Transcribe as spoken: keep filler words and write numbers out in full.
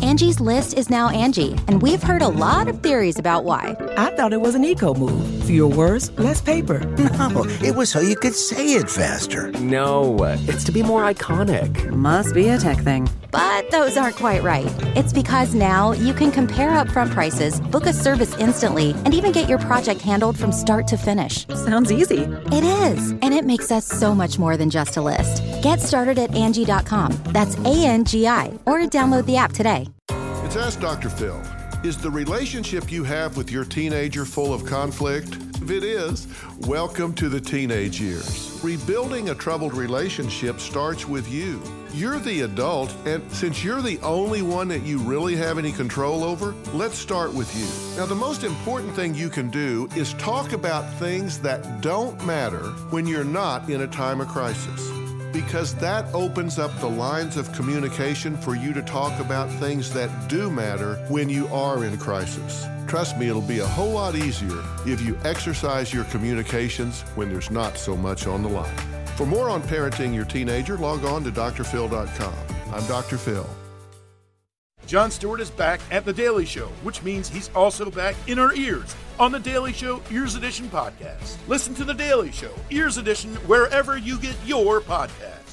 Angie's List is now Angie, and we've heard a lot of theories about why. I thought it was an eco move. Fewer words, less paper. No, it was so you could say it faster. No, it's to be more iconic. Must be a tech thing. But those aren't quite right. It's because now you can compare upfront prices, book a service instantly, and even get your project handled from start to finish. Sounds easy. It is, and it makes us so much more than just a list. Get started at Angie dot com. That's A N G I, or download the app today. It's Ask Doctor Phil. Is the relationship you have with your teenager full of conflict? If it is, welcome to the teenage years. Rebuilding a troubled relationship starts with you. You're the adult, and since you're the only one that you really have any control over, let's start with you. Now, the most important thing you can do is talk about things that don't matter when you're not in a time of crisis, because that opens up the lines of communication for you to talk about things that do matter when you are in crisis. Trust me, it'll be a whole lot easier if you exercise your communications when there's not so much on the line. For more on parenting your teenager, log on to D R Phil dot com. I'm Doctor Phil. Jon Stewart is back at The Daily Show, which means he's also back in our ears on The Daily Show Ears Edition podcast. Listen to The Daily Show Ears Edition wherever you get your podcasts.